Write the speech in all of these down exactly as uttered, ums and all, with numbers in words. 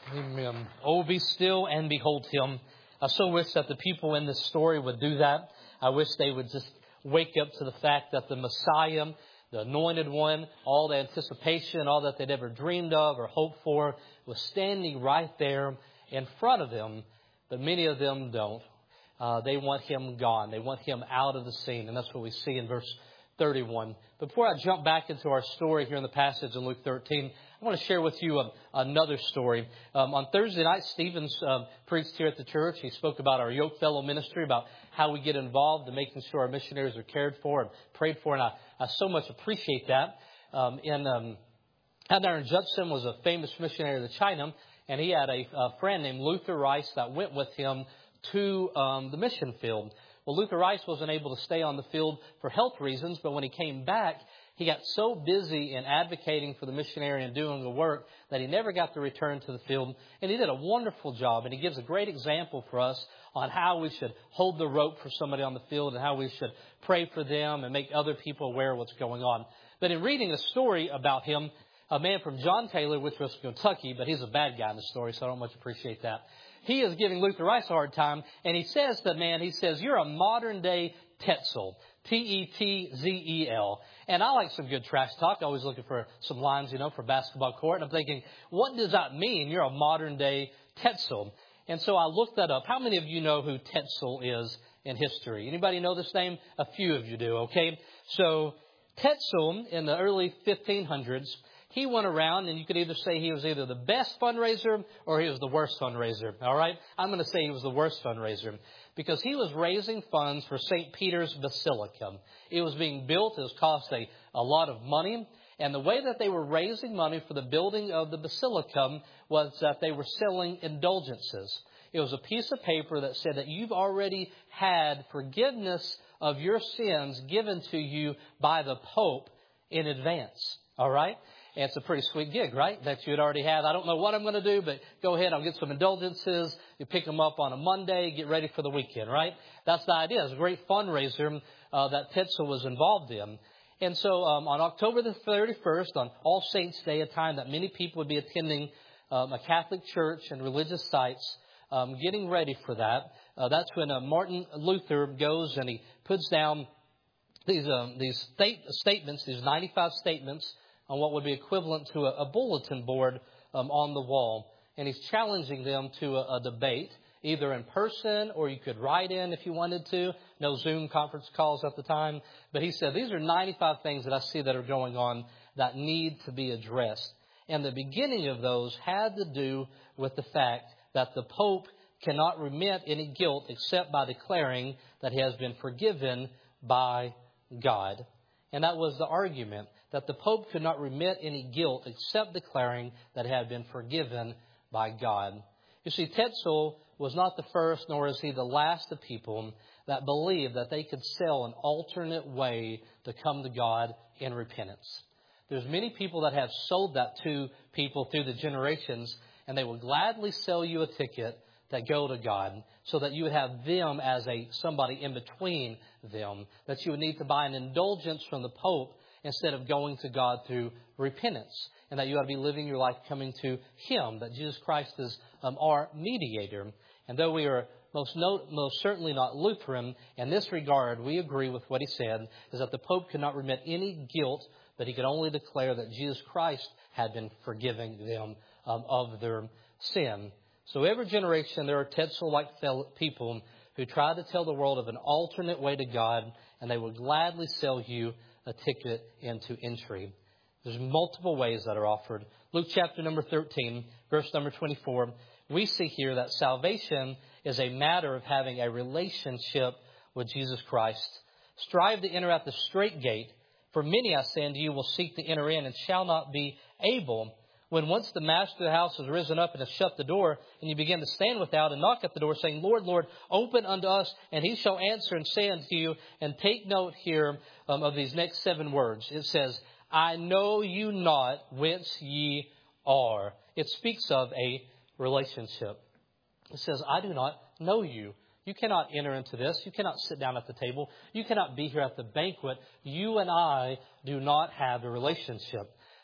Amen. Oh, be still and behold Him. I so wish that the people in this story would do that. I wish they would just wake up to the fact that the Messiah, the Anointed One, all the anticipation, all that they'd ever dreamed of or hoped for, was standing right there in front of them. But many of them don't. Uh, they want Him gone. They want Him out of the scene. And that's what we see in verse thirty-one. Before I jump back into our story here in the passage in Luke thirteen, I want to share with you a, another story. Um, on Thursday night, Stevens um, preached here at the church. He spoke about our Yoke Fellow ministry, about how we get involved in making sure our missionaries are cared for and prayed for. And I, I so much appreciate that. Um, and um, Adoniram Judson was a famous missionary to China, and he had a, a friend named Luther Rice that went with him to um, the mission field. Well, Luther Rice wasn't able to stay on the field for health reasons, but when he came back, he got so busy in advocating for the missionary and doing the work that he never got to return to the field. And he did a wonderful job, and he gives a great example for us on how we should hold the rope for somebody on the field and how we should pray for them and make other people aware of what's going on. But in reading a story about him, a man from John Taylor, which was Kentucky, but he's a bad guy in the story, so I don't much appreciate that. He is giving Luther Rice a hard time, and he says to the man, he says, "You're a modern-day Tetzel, T E T Z E L. And I like some good trash talk. Always looking for some lines, you know, for basketball court. And I'm thinking, what does that mean? You're a modern-day Tetzel. And so I looked that up. How many of you know who Tetzel is in history? Anybody know this name? A few of you do, okay? So Tetzel, in the early fifteen hundreds, he went around, and you could either say he was either the best fundraiser or he was the worst fundraiser. All right? I'm going to say he was the worst fundraiser because he was raising funds for Saint Peter's Basilica. It was being built. It was cost a, a lot of money. And the way that they were raising money for the building of the basilica was that they were selling indulgences. It was a piece of paper that said that you've already had forgiveness of your sins given to you by the Pope in advance. All right? And it's a pretty sweet gig, right? That you'd already had. I don't know what I'm going to do, but go ahead. I'll get some indulgences. You pick them up on a Monday, get ready for the weekend, right? That's the idea. It's a great fundraiser uh, that Tetzel was involved in. And so um, on October the thirty-first, on All Saints' Day, a time that many people would be attending um, a Catholic church and religious sites, um, getting ready for that, uh, that's when uh, Martin Luther goes and he puts down these, um, these state, statements, these ninety-five statements, on what would be equivalent to a, a bulletin board um, on the wall. And he's challenging them to a, a debate, either in person or you could write in if you wanted to. No Zoom conference calls at the time. But he said, these are ninety-five things that I see that are going on that need to be addressed. And the beginning of those had to do with the fact that the Pope cannot remit any guilt except by declaring that he has been forgiven by God. And that was the argument, that the Pope could not remit any guilt except declaring that it had been forgiven by God. You see, Tetzel was not the first, nor is he the last of people that believed that they could sell an alternate way to come to God in repentance. There's many people that have sold that to people through the generations, and they will gladly sell you a ticket that go to God so that you would have them as a somebody in between them, that you would need to buy an indulgence from the Pope instead of going to God through repentance, and that you ought to be living your life coming to Him, that Jesus Christ is um, our mediator. And though we are most, no, most certainly not Lutheran, in this regard, we agree with what he said, is that the Pope could not remit any guilt, but he could only declare that Jesus Christ had been forgiving them um, of their sin. So every generation there are Tetzel-like people who try to tell the world of an alternate way to God, and they will gladly sell you a ticket into entry. There's multiple ways that are offered. Luke chapter number thirteen, verse number twenty-four, we see here that salvation is a matter of having a relationship with Jesus Christ. Strive to enter at the straight gate, for many, I say unto you, will seek to enter in and shall not be able. When once the master of the house has risen up and has shut the door, and you begin to stand without and knock at the door, saying, Lord, Lord, open unto us, and he shall answer and say unto you, and take note here um, of these next seven words. It says, I know you not whence ye are. It speaks of a relationship. It says, I do not know you. You cannot enter into this. You cannot sit down at the table. You cannot be here at the banquet. You and I do not have a relationship.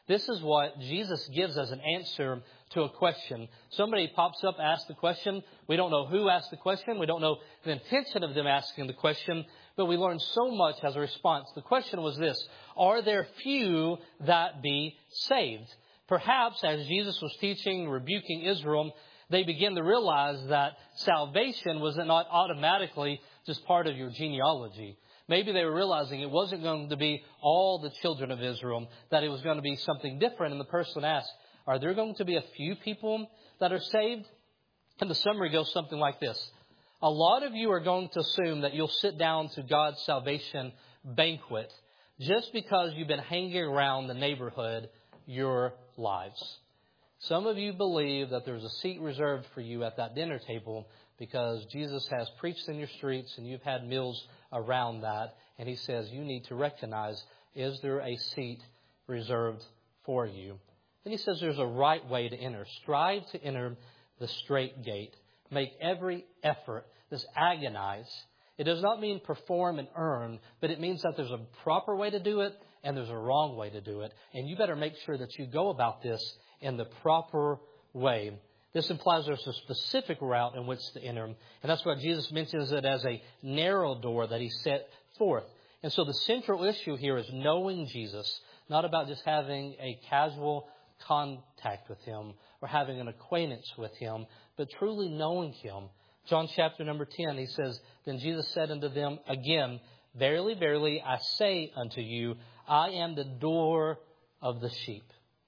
This is what Jesus gives as an answer to a question. Somebody pops up, asks the question. We don't know who asked the question. We don't know the intention of them asking the question, but we learn so much as a response. The question was this: are there few that be saved? Perhaps as Jesus was teaching, rebuking Israel, they begin to realize that salvation was not automatically just part of your genealogy. Maybe they were realizing it wasn't going to be all the children of Israel, that it was going to be something different. And the person asked, are there going to be a few people that are saved? And the summary goes something like this. A lot of you are going to assume that you'll sit down to God's salvation banquet just because you've been hanging around the neighborhood your lives. Some of you believe that there's a seat reserved for you at that dinner table because Jesus has preached in your streets and you've had meals around that. And he says you need to recognize, is there a seat reserved for you? Then he says there's a right way to enter. Strive to enter the straight gate. Make every effort. This agonize. It does not mean perform and earn, but it means that there's a proper way to do it and there's a wrong way to do it. And you better make sure that you go about this in the proper way. This implies there's a specific route in which to enter. And that's why Jesus mentions it as a narrow door that he set forth. And so the central issue here is knowing Jesus, not about just having a casual contact with him or having an acquaintance with him, but truly knowing him. John chapter number ten, he says, then Jesus said unto them again, verily, verily, I say unto you, I am the door of the sheep.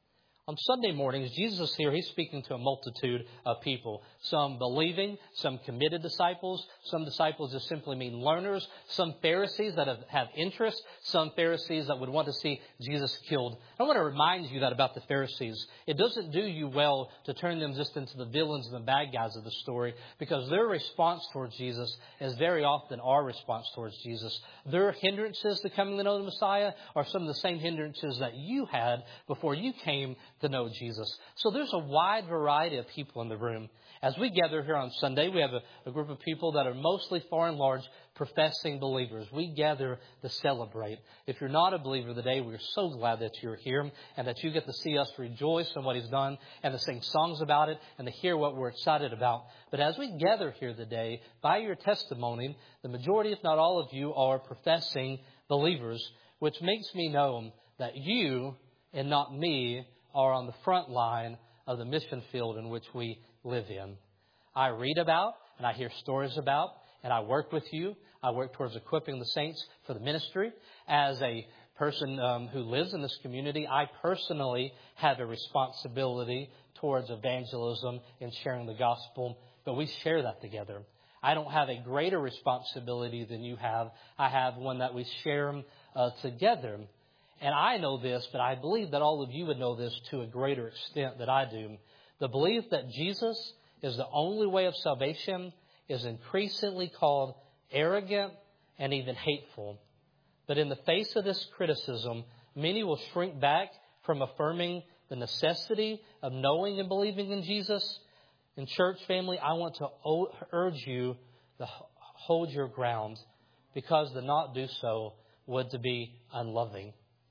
On Sunday mornings, Jesus is here. He's speaking to a multitude of people. Some believing, some committed disciples, some disciples that simply mean learners, some Pharisees that have, have interest, some Pharisees that would want to see Jesus killed. I want to remind you that about the Pharisees. It doesn't do you well to turn them just into the villains and the bad guys of the story, because their response towards Jesus is very often our response towards Jesus. Their hindrances to coming to know the Messiah are some of the same hindrances that you had before you came to know Jesus. So there's a wide variety of people in the room. As we gather here on Sunday, we have a, a group of people that are mostly, far and large, professing believers. We gather to celebrate. If you're not a believer today, we're so glad that you're here and that you get to see us rejoice in what he's done and to sing songs about it and to hear what we're excited about. But as we gather here today, by your testimony, the majority, if not all of you, are professing believers, which makes me know that you and not me are on the front line of the mission field in which we live in. I read about and I hear stories about and I work with you. I work towards equipping the saints for the ministry. As a person um, who lives in this community, I personally have a responsibility towards evangelism and sharing the gospel, but we share that together. I don't have a greater responsibility than you have. I have one that we share uh, together. And I know this, but I believe that all of you would know this to a greater extent than I do. The belief that Jesus is the only way of salvation is increasingly called arrogant and even hateful. But in the face of this criticism, many will shrink back from affirming the necessity of knowing and believing in Jesus. In church family, I want to urge you to hold your ground, because to not do so would to be unloving.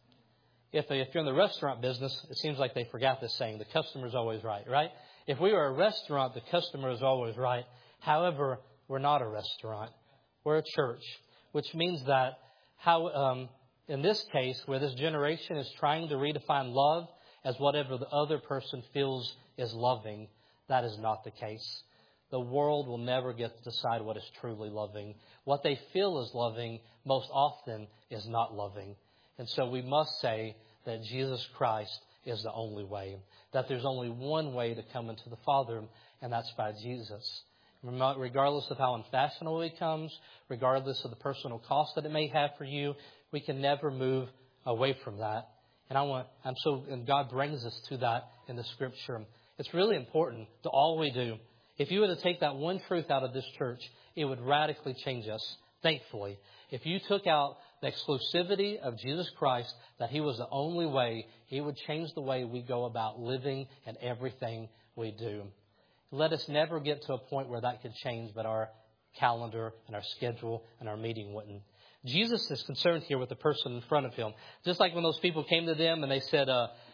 If, if you're in the restaurant business, it seems like they forgot this saying, the customer's always right, right? If we were a restaurant, the customer is always right. However, we're not a restaurant. We're a church, which means that how, um, in this case, where this generation is trying to redefine love as whatever the other person feels is loving, that is not the case. The world will never get to decide what is truly loving. What they feel is loving most often is not loving. And so we must say that Jesus Christ is the only way, that there's only one way to come into the Father, and that's by Jesus. Regardless of how unfashionable it comes, regardless of the personal cost that it may have for you, we can never move away from that. And I want, I'm so, and God brings us to that in the Scripture. It's really important to all we do. If you were to take that one truth out of this church, it would radically change us, thankfully. If you took out the exclusivity of Jesus Christ, that he was the only way, he would change the way we go about living and everything we do. Let us never get to a point where that could change, but our calendar and our schedule and our meeting wouldn't. Jesus is concerned here with the person in front of him. Just like when those people came to them and they said, uh,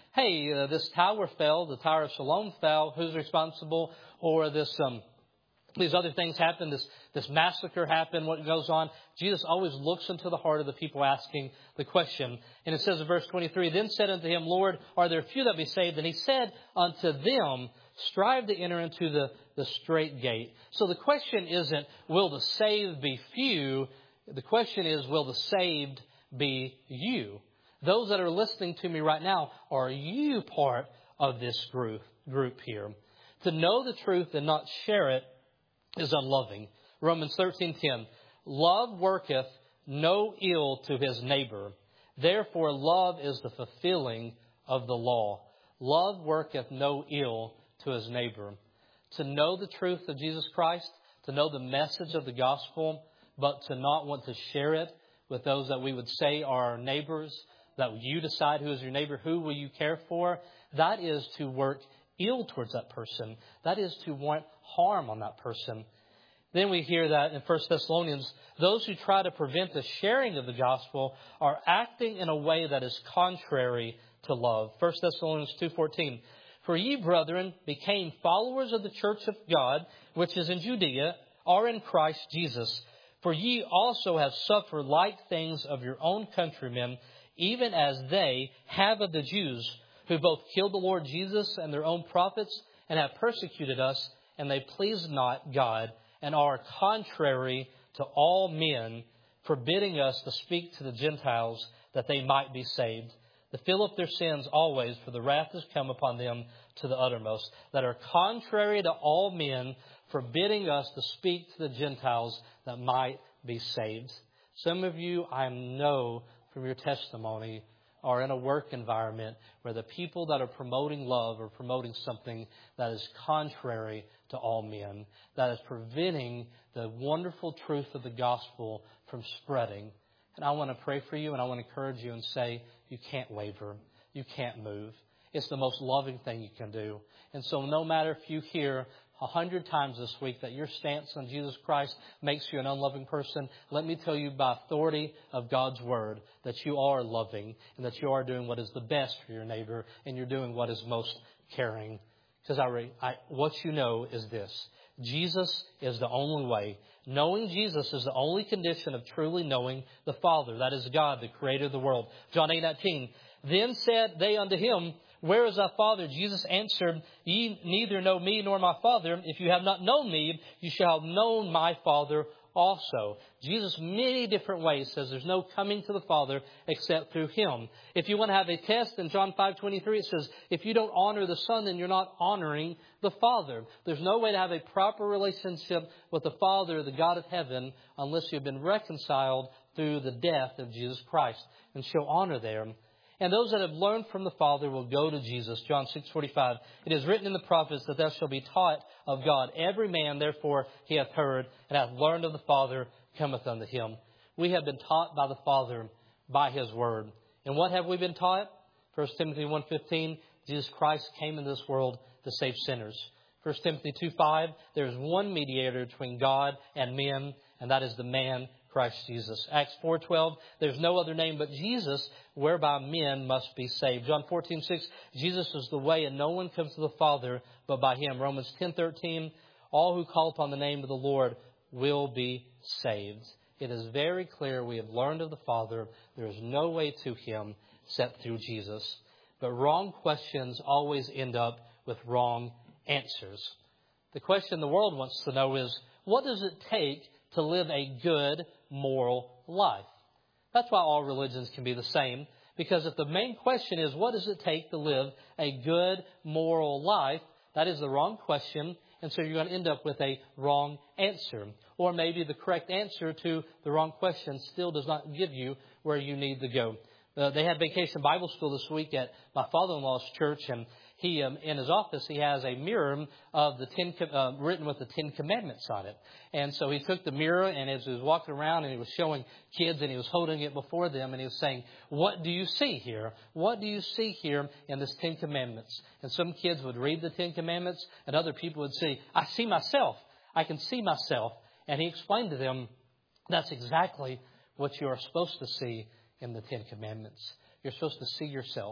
hey, uh, this tower fell, the Tower of Siloam fell, who's responsible? Or this, um, these other things happen, this, this massacre happened, what goes on. Jesus always looks into the heart of the people asking the question. And it says in verse twenty-three, then said unto him, Lord, are there few that be saved? And he said unto them, strive to enter into the, the straight gate. So the question isn't, will the saved be few? The question is, will the saved be you? Those that are listening to me right now, are you part of this group, group here? To know the truth and not share it is unloving. Romans thirteen ten, love worketh no ill to his neighbor. Therefore love is the fulfilling of the law. Love worketh no ill to his neighbor. To know the truth of Jesus Christ, to know the message of the gospel, but to not want to share it with those that we would say are our neighbors, that you decide who is your neighbor, who will you care for, that is to work ill towards that person. That is to want harm on that person. Then we hear that in First Thessalonians, those who try to prevent the sharing of the gospel are acting in a way that is contrary to love. First Thessalonians two fourteen, for ye, brethren, became followers of the church of God, which is in Judea, are in Christ Jesus. For ye also have suffered like things of your own countrymen, even as they have of the Jews, who both killed the Lord Jesus and their own prophets, and have persecuted us, and they please not God, and are contrary to all men, forbidding us to speak to the Gentiles, that they might be saved. To fill up their sins always, for the wrath is come upon them to the uttermost, that are contrary to all men, forbidding us to speak to the Gentiles, that might be saved. Some of you, I know from your testimony, are in a work environment where the people that are promoting love are promoting something that is contrary to all men, that is preventing the wonderful truth of the gospel from spreading. And I want to pray for you, and I want to encourage you and say, you can't waver. You can't move. It's the most loving thing you can do. And so no matter if you hear a hundred times this week that your stance on Jesus Christ makes you an unloving person, let me tell you by authority of God's word that you are loving and that you are doing what is the best for your neighbor and you're doing what is most caring. Because I, I, what you know is this. Jesus is the only way. Knowing Jesus is the only condition of truly knowing the Father. That is God, the creator of the world. John eight nineteen. Then said they unto him, where is thy Father? Jesus answered, ye neither know me nor my Father. If you have not known me, you shall have known my Father also. Jesus, many different ways, says there's no coming to the Father except through him. If you want to have a test, in John five twenty-three, it says, if you don't honor the Son, then you're not honoring the Father. There's no way to have a proper relationship with the Father, the God of heaven, unless you've been reconciled through the death of Jesus Christ. And show honor there. And those that have learned from the Father will go to Jesus. John six forty-five. It is written in the prophets that thou shalt be taught of God. Every man, therefore, he hath heard and hath learned of the Father, cometh unto him. We have been taught by the Father by his word. And what have we been taught? First Timothy one fifteen. Jesus Christ came into this world to save sinners. First Timothy two five. There is one mediator between God and men, and that is the man Christ Jesus. Acts four twelve, there's no other name but Jesus whereby men must be saved. John fourteen six, Jesus is the way and no one comes to the Father but by him. Romans ten thirteen, all who call upon the name of the Lord will be saved. It is very clear we have learned of the Father. There is no way to him except through Jesus. But wrong questions always end up with wrong answers. The question the world wants to know is, what does it take to live a good, moral life? That's why all religions can be the same. Because if the main question is, what does it take to live a good, moral life? That is the wrong question. And so you're going to end up with a wrong answer. Or maybe the correct answer to the wrong question still does not give you where you need to go. Uh, they had Vacation Bible School this week at my father-in-law's church, and he, um, in his office, he has a mirror of the ten, uh, written with the Ten Commandments on it. And so he took the mirror, and as he was walking around, and he was showing kids, and he was holding it before them, and he was saying, what do you see here? What do you see here in this Ten Commandments? And some kids would read the Ten Commandments, and other people would say, I see myself. I can see myself. And he explained to them, that's exactly what you are supposed to see in the Ten Commandments. You're supposed to see yourself.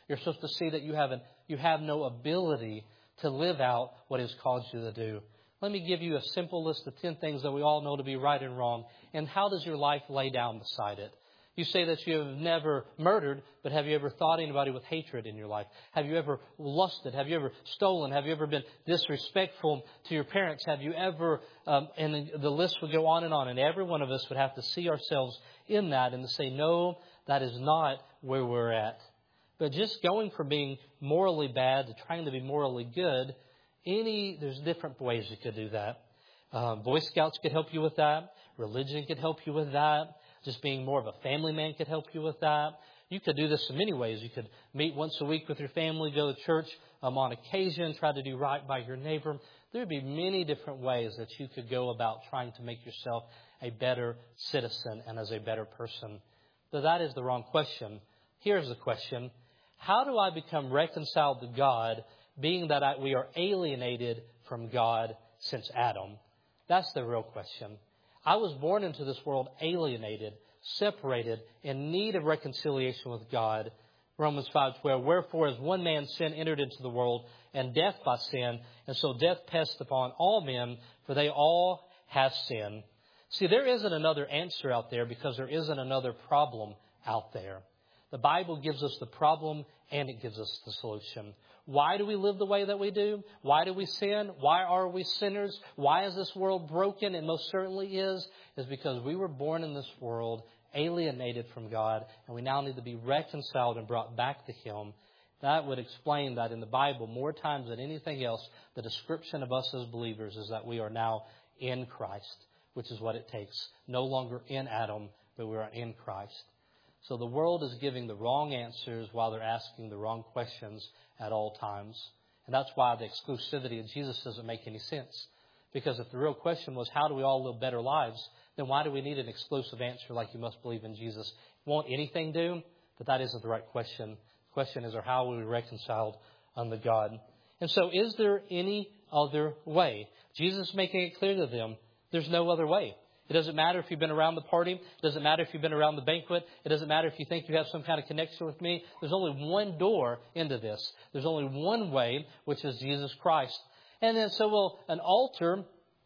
You're supposed to see that you have, an, you have no ability to live out what He's called you to do. Let me give you a simple list of ten things that we all know to be right and wrong. And how does your life lay down beside it? You say that you have never murdered, but have you ever thought anybody with hatred in your life? Have you ever lusted? Have you ever stolen? Have you ever been disrespectful to your parents? Have you ever, um, and the list would go on and on. And every one of us would have to see ourselves in that and to say, no, that is not where we're at. But just going from being morally bad to trying to be morally good, any there's different ways you could do that. Um, Boy Scouts could help you with that. Religion could help you with that. Just being more of a family man could help you with that. You could do this in many ways. You could meet once a week with your family, go to church um, on occasion, try to do right by your neighbor. There would be many different ways that you could go about trying to make yourself a better citizen and as a better person. But that is the wrong question. Here's the question. How do I become reconciled to God, being that I, we are alienated from God since Adam? That's the real question. I was born into this world alienated, separated, in need of reconciliation with God. Romans five twelve, wherefore as one man's sin entered into the world, and death by sin, and so death passed upon all men, for they all have sinned. See, there isn't another answer out there because there isn't another problem out there. The Bible gives us the problem and it gives us the solution. Why do we live the way that we do? Why do we sin? Why are we sinners? Why is this world broken? It most certainly is. Is because we were born in this world alienated from God, and we now need to be reconciled and brought back to Him. That would explain that in the Bible more times than anything else, the description of us as believers is that we are now in Christ, which is what it takes. No longer in Adam, but we are in Christ. So the world is giving the wrong answers while they're asking the wrong questions at all times. And that's why the exclusivity of Jesus doesn't make any sense. Because if the real question was, how do we all live better lives, then why do we need an exclusive answer like you must believe in Jesus? Won't anything do? But that isn't the right question. The question is, or how are we reconciled unto God? And so is there any other way? Jesus is making it clear to them, there's no other way. It doesn't matter if you've been around the party. It doesn't matter if you've been around the banquet. It doesn't matter if you think you have some kind of connection with me. There's only one door into this. There's only one way, which is Jesus Christ. And then so will an altar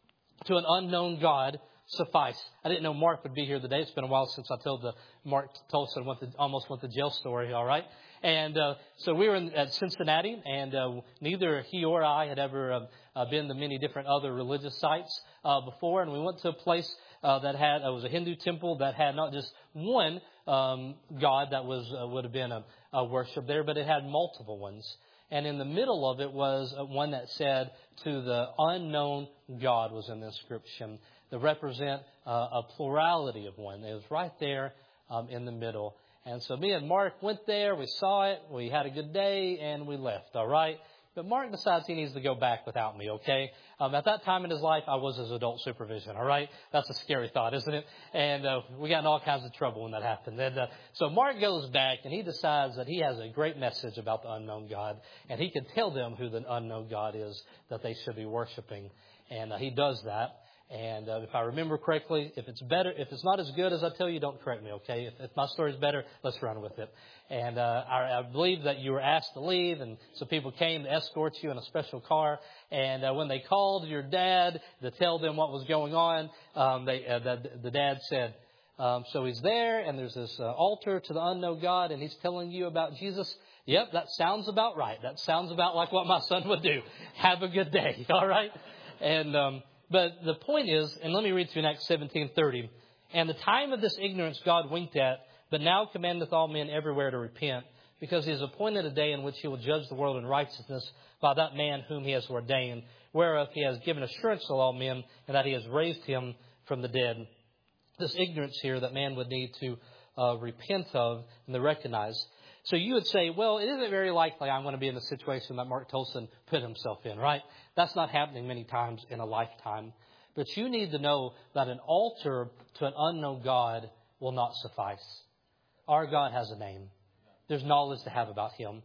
to an unknown God suffice. I didn't know Mark would be here today. It's been a while since I told the Mark Tolson went to, almost went to jail story, all right? And uh, so we were in, at Cincinnati, and uh, neither he or I had ever uh, uh, been to many different other religious sites uh, before. And we went to a place uh, that had, uh, it was a Hindu temple that had not just one um, God that was uh, would have been a, a worship there, but it had multiple ones. And in the middle of it was one that said, to the unknown God was in the inscription. That represent uh, a plurality of one. It was right there um, in the middle. And so me and Mark went there. We saw it. We had a good day and we left. All right. But Mark decides he needs to go back without me. OK. Um, at that time in his life, I was his adult supervision. All right. That's a scary thought, isn't it? And uh, we got in all kinds of trouble when that happened. And uh, so Mark goes back and he decides that he has a great message about the unknown God. And he can tell them who the unknown God is that they should be worshiping. And uh, he does that. And uh, if I remember correctly, if it's better, if it's not as good as I tell you, don't correct me, okay? If, if my story is better, let's run with it. And uh, I, I believe that you were asked to leave, and so people came to escort you in a special car. And uh, when they called your dad to tell them what was going on, um, they, uh, the, the dad said, um, so he's there, and there's this uh, altar to the unknown God, and he's telling you about Jesus. Yep, that sounds about right. That sounds about like what my son would do. Have a good day, all right? And um But the point is, and let me read through Acts seventeen thirty. And the time of this ignorance God winked at, but now commandeth all men everywhere to repent, because he has appointed a day in which he will judge the world in righteousness by that man whom he has ordained, whereof he has given assurance to all men, and that he has raised him from the dead. This ignorance here that man would need to uh, repent of and to recognize. So you would say, well, it isn't very likely I'm going to be in the situation that Mark Tolson put himself in, right? That's not happening many times in a lifetime. But you need to know that an altar to an unknown God will not suffice. Our God has a name. There's knowledge to have about him.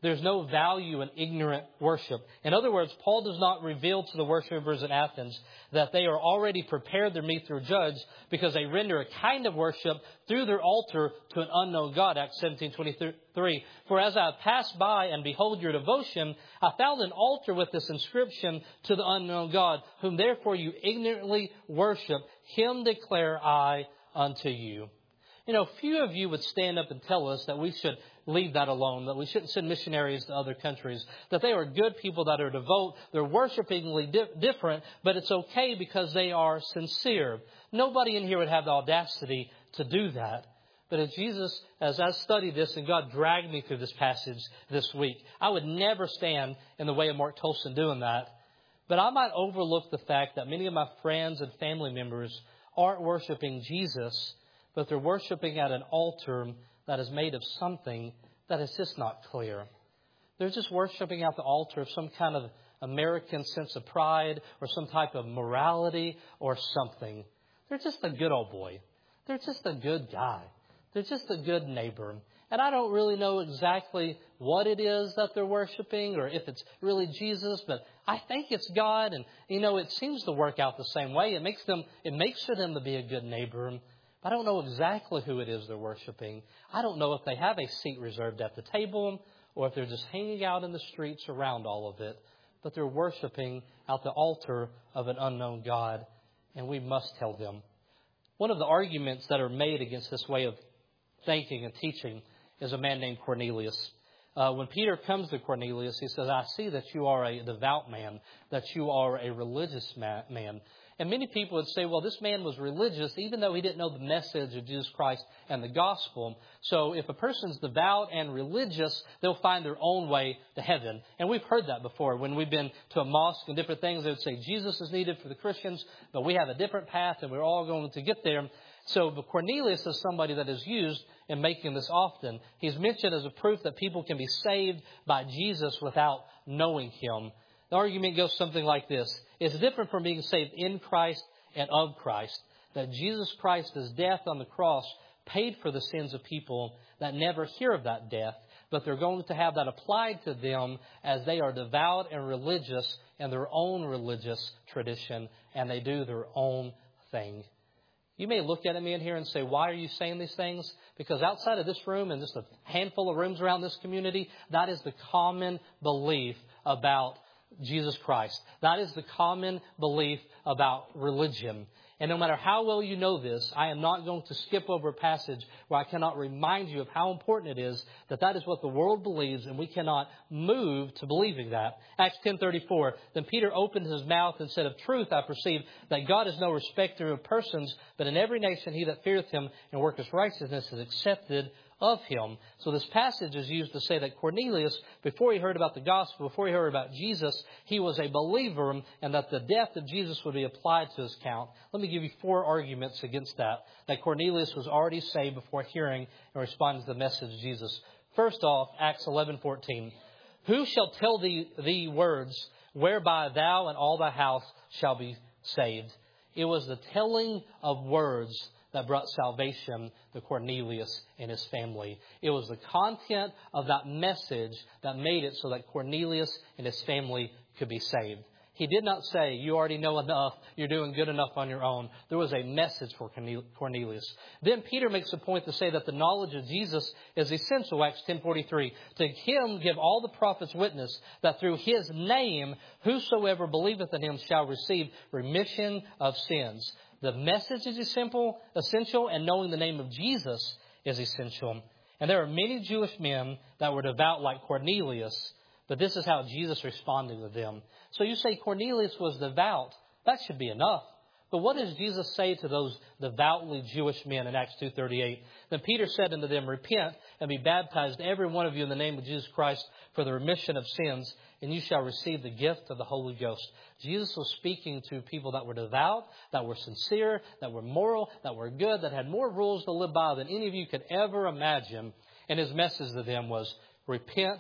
There's no value in ignorant worship. In other words, Paul does not reveal to the worshipers in Athens that they are already prepared to meet their judge because they render a kind of worship through their altar to an unknown God. Acts seventeen twenty-three. For as I passed by and behold your devotion, I found an altar with this inscription, to the unknown God, whom therefore you ignorantly worship. Him declare I unto you. You know, few of you would stand up and tell us that we should leave that alone, that we shouldn't send missionaries to other countries, that they are good people that are devout, they're worshipingly di- different, but it's okay because they are sincere. Nobody in here would have the audacity to do that. But as Jesus, as I studied this and God dragged me through this passage this week, I would never stand in the way of Mark Tolson doing that. But I might overlook the fact that many of my friends and family members aren't worshiping Jesus, but they're worshiping at an altar that is made of something that is just not clear. They're just worshiping at the altar of some kind of American sense of pride or some type of morality or something. They're just a good old boy. They're just a good guy. They're just a good neighbor. And I don't really know exactly what it is that they're worshiping or if it's really Jesus, but I think it's God. And, you know, it seems to work out the same way. It makes them, it makes for them to be a good neighbor. I don't know exactly who it is they're worshiping. I don't know if they have a seat reserved at the table or if they're just hanging out in the streets around all of it. But they're worshiping at the altar of an unknown God, and we must tell them. One of the arguments that are made against this way of thinking and teaching is a man named Cornelius. Uh, when Peter comes to Cornelius, he says, I see that you are a devout man, that you are a religious man. And many people would say, well, this man was religious even though he didn't know the message of Jesus Christ and the gospel. So if a person's devout and religious, they'll find their own way to heaven. And we've heard that before. When we've been to a mosque and different things, they would say Jesus is needed for the Christians, but we have a different path and we're all going to get there. So but Cornelius is somebody that is used in making this often. He's mentioned as a proof that people can be saved by Jesus without knowing him. The argument goes something like this. It's different from being saved in Christ and of Christ. That Jesus Christ's death on the cross paid for the sins of people that never hear of that death. But they're going to have that applied to them as they are devout and religious in their own religious tradition. And they do their own thing. You may look at me in here and say, why are you saying these things? Because outside of this room and just a handful of rooms around this community, that is the common belief about Jesus Christ. That is the common belief about religion. And no matter how well you know this, I am not going to skip over a passage where I cannot remind you of how important it is that that is what the world believes, and we cannot move to believing that. Acts ten thirty-four, then Peter opened his mouth and said, of truth I perceive that God is no respecter of persons, but in every nation he that feareth him and worketh righteousness is accepted of him. So this passage is used to say that Cornelius, before he heard about the gospel, before he heard about Jesus, he was a believer, and that the death of Jesus would be applied to his account. Let me give you four arguments against that. That Cornelius was already saved before hearing and responding to the message of Jesus. First off, Acts eleven fourteen. Who shall tell thee the words whereby thou and all thy house shall be saved? It was the telling of words that brought salvation to Cornelius and his family. It was the content of that message that made it so that Cornelius and his family could be saved. He did not say, you already know enough, you're doing good enough on your own. There was a message for Cornelius. Then Peter makes a point to say that the knowledge of Jesus is essential, Acts ten forty-three. To him give all the prophets witness that through his name, whosoever believeth in him shall receive remission of sins. The message is essential, essential, and knowing the name of Jesus is essential. And there are many Jewish men that were devout like Cornelius, but this is how Jesus responded to them. So you say Cornelius was devout. That should be enough. But what does Jesus say to those devoutly Jewish men in Acts two thirty-eight? Then Peter said unto them, repent and be baptized, every one of you, in the name of Jesus Christ for the remission of sins, and you shall receive the gift of the Holy Ghost. Jesus was speaking to people that were devout, that were sincere, that were moral, that were good, that had more rules to live by than any of you could ever imagine. And his message to them was, repent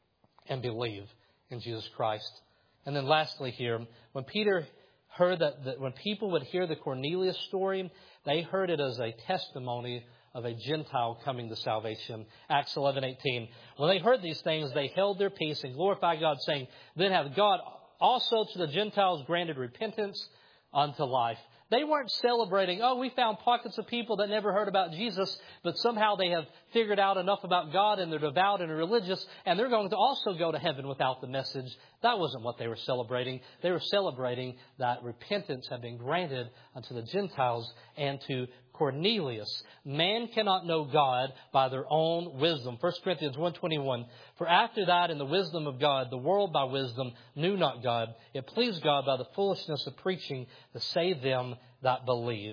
and believe in Jesus Christ. And then lastly here, when Peter heard that, that when people would hear the Cornelius story, they heard it as a testimony of a Gentile coming to salvation. Acts eleven eighteen. When they heard these things, they held their peace and glorified God, saying, Then hath God also to the Gentiles granted repentance unto life. They weren't celebrating, oh, we found pockets of people that never heard about Jesus, but somehow they have figured out enough about God and they're devout and religious, and they're going to also go to heaven without the message. That wasn't what they were celebrating. They were celebrating that repentance had been granted unto the Gentiles and to Cornelius. Man cannot know God by their own wisdom. First Corinthians one twenty-one. For after that, in the wisdom of God, the world by wisdom knew not God. It pleased God by the foolishness of preaching to save them that believe.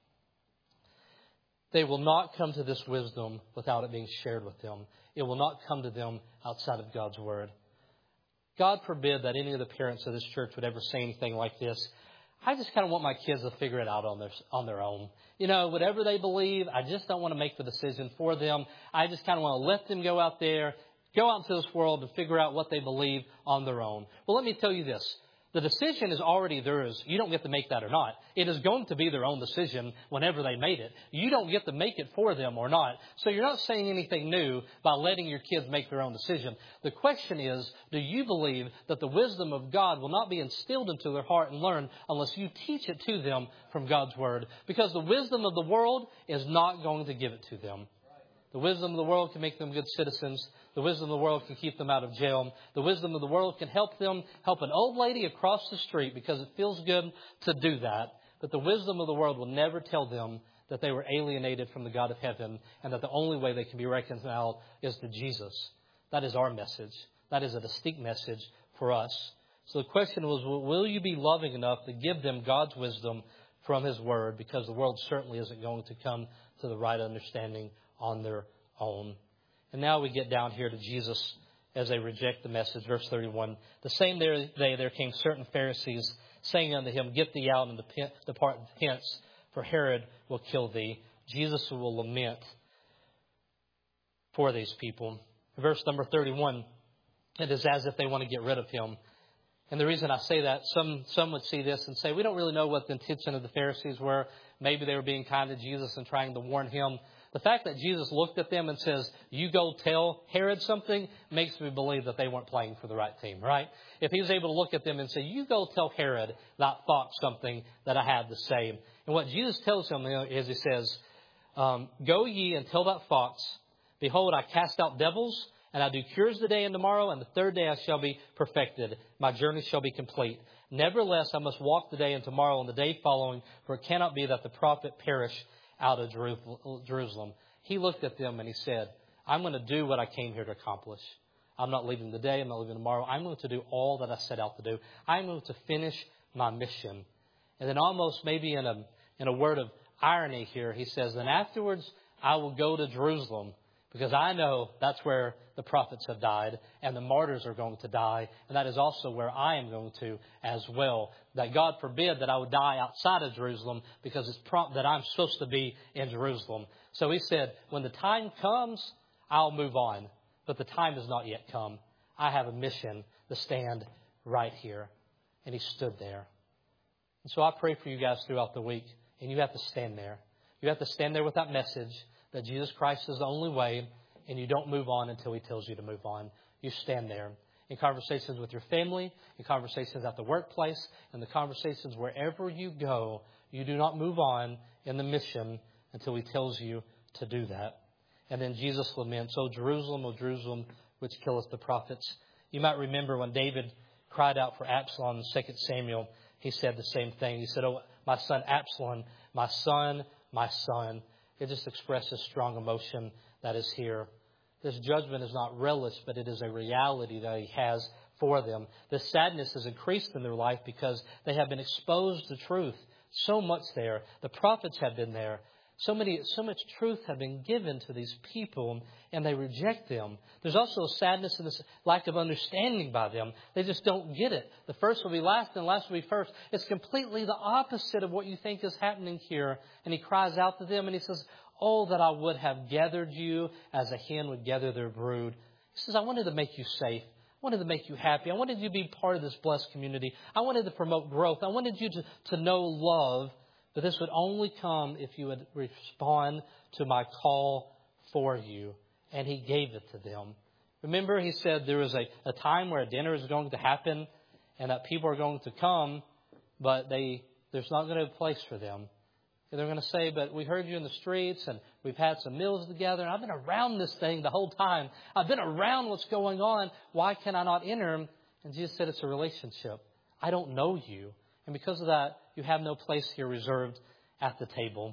They will not come to this wisdom without it being shared with them. It will not come to them outside of God's Word. God forbid that any of the parents of this church would ever say anything like this. I just kind of want my kids to figure it out on their on their own. You know, whatever they believe, I just don't want to make the decision for them. I just kind of want to let them go out there, go out into this world and figure out what they believe on their own. Well, let me tell you this. The decision is already theirs. You don't get to make that or not. It is going to be their own decision whenever they made it. You don't get to make it for them or not. So you're not saying anything new by letting your kids make their own decision. The question is, do you believe that the wisdom of God will not be instilled into their heart and learned unless you teach it to them from God's Word? Because the wisdom of the world is not going to give it to them. The wisdom of the world can make them good citizens. The wisdom of the world can keep them out of jail. The wisdom of the world can help them help an old lady across the street because it feels good to do that. But the wisdom of the world will never tell them that they were alienated from the God of heaven and that the only way they can be reconciled is to Jesus. That is our message. That is a distinct message for us. So the question was, will you be loving enough to give them God's wisdom from His Word? Because the world certainly isn't going to come to the right understanding on their own. And now we get down here to Jesus as they reject the message. Verse thirty-one. The same day there came certain Pharisees, saying unto him, Get thee out and depart hence, for Herod will kill thee. Jesus will lament for these people. Verse number thirty-one. It is as if they want to get rid of him. And the reason I say that, some some would see this and say, we don't really know what the intention of the Pharisees were. Maybe they were being kind to Jesus and trying to warn him. The fact that Jesus looked at them and says, you go tell Herod something, makes me believe that they weren't playing for the right team, right? If he was able to look at them and say, you go tell Herod that fox something that I have to say. And what Jesus tells him is he says, um, Go ye and tell that fox, Behold, I cast out devils, and I do cures today and tomorrow, and the third day I shall be perfected. My journey shall be complete. Nevertheless, I must walk today and tomorrow and the day following, for it cannot be that the prophet perish out of Jerusalem. He looked at them and he said, I'm going to do what I came here to accomplish. I'm not leaving today. I'm not leaving tomorrow. I'm going to do all that I set out to do. I'm going to finish my mission. And then almost maybe in a, in a word of irony here, he says, then afterwards I will go to Jerusalem because I know that's where the prophets have died and the martyrs are going to die. And that is also where I am going to as well. That God forbid that I would die outside of Jerusalem because it's prompt that I'm supposed to be in Jerusalem. So he said, when the time comes, I'll move on. But the time has not yet come. I have a mission to stand right here. And he stood there. And so I pray for you guys throughout the week. And you have to stand there. You have to stand there with that message that Jesus Christ is the only way. And you don't move on until He tells you to move on. You stand there in conversations with your family, in conversations at the workplace, in the conversations wherever you go. You do not move on in the mission until He tells you to do that. And then Jesus laments, O Jerusalem, O Jerusalem, which killeth the prophets. You might remember when David cried out for Absalom in Second Samuel, he said the same thing. He said, Oh, my son Absalom, my son, my son. It just expresses strong emotion that is here. This judgment is not relish, but it is a reality that He has for them. This sadness has increased in their life because they have been exposed to truth. So much there. The prophets have been there. So many, so much truth have been given to these people, and they reject them. There's also a sadness and this lack of understanding by them. They just don't get it. The first will be last, and last will be first. It's completely the opposite of what you think is happening here. And He cries out to them, and He says, Oh, that I would have gathered you as a hen would gather their brood. He says, I wanted to make you safe. I wanted to make you happy. I wanted you to be part of this blessed community. I wanted to promote growth. I wanted you to, to know love. But this would only come if you would respond to my call for you. And he gave it to them. Remember, he said there is a, a time where a dinner is going to happen and that people are going to come, but they there's not going to be a place for them. And they're going to say, but we heard you in the streets and we've had some meals together and I've been around this thing the whole time. I've been around what's going on. Why can I not enter? And Jesus said, it's a relationship. I don't know you. And because of that, you have no place here reserved at the table.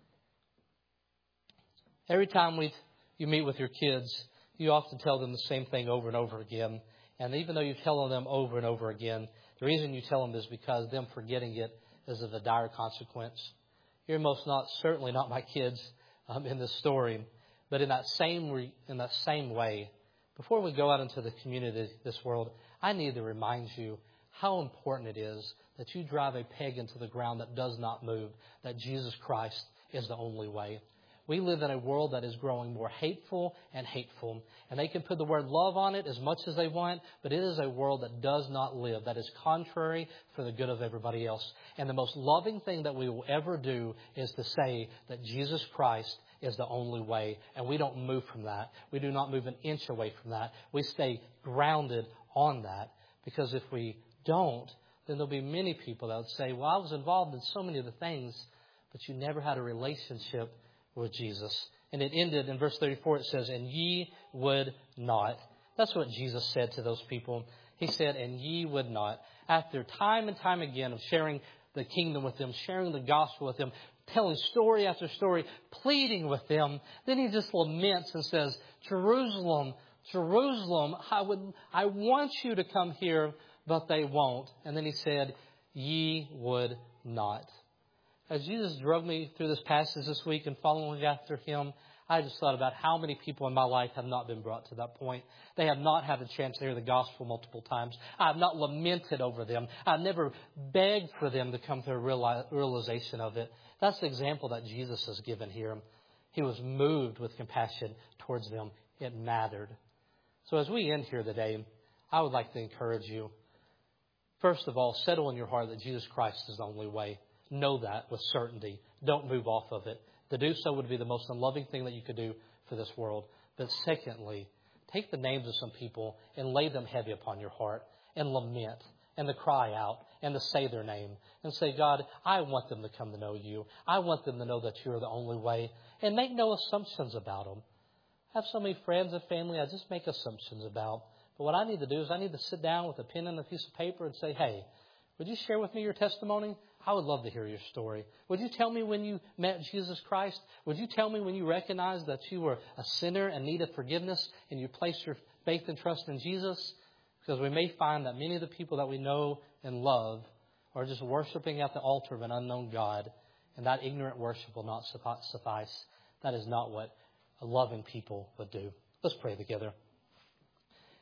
Every time we you meet with your kids, you often tell them the same thing over and over again. And even though you tell them over and over again, the reason you tell them is because them forgetting it is of a dire consequence. You're most not, certainly not my kids um, in this story, but in that same re, in that same way, before we go out into the community, this world, I need to remind you how important it is that you drive a peg into the ground that does not move, that Jesus Christ is the only way. We live in a world that is growing more hateful and hateful. And they can put the word love on it as much as they want, but it is a world that does not live, that is contrary for the good of everybody else. And the most loving thing that we will ever do is to say that Jesus Christ is the only way. And we don't move from that. We do not move an inch away from that. We stay grounded on that. Because if we don't, then there'll be many people that would say, well, I was involved in so many of the things, but you never had a relationship with Jesus. And it ended in verse thirty-four. It says, and ye would not. That's what Jesus said to those people. He said, and ye would not. After time and time again of sharing the kingdom with them, sharing the gospel with them, telling story after story, pleading with them, then he just laments and says, Jerusalem, Jerusalem, I would, I want you to come here, but they won't. And then he said, ye would not. As Jesus drove me through this passage this week and following after him, I just thought about how many people in my life have not been brought to that point. They have not had a chance to hear the gospel multiple times. I have not lamented over them. I've never begged for them to come to a realization of it. That's the example that Jesus has given here. He was moved with compassion towards them. It mattered. So as we end here today, I would like to encourage you. First of all, settle in your heart that Jesus Christ is the only way. Know that with certainty. Don't move off of it. To do so would be the most unloving thing that you could do for this world. But secondly, take the names of some people and lay them heavy upon your heart and lament and to cry out and to say their name and say, God, I want them to come to know you. I want them to know that you're the only way, and make no assumptions about them. I have so many friends and family I just make assumptions about. But what I need to do is I need to sit down with a pen and a piece of paper and say, hey, would you share with me your testimony? I would love to hear your story. Would you tell me when you met Jesus Christ? Would you tell me when you recognized that you were a sinner and needed forgiveness and you placed your faith and trust in Jesus? Because we may find that many of the people that we know and love are just worshiping at the altar of an unknown God, and that ignorant worship will not suffice. That is not what a loving people would do. Let's pray together.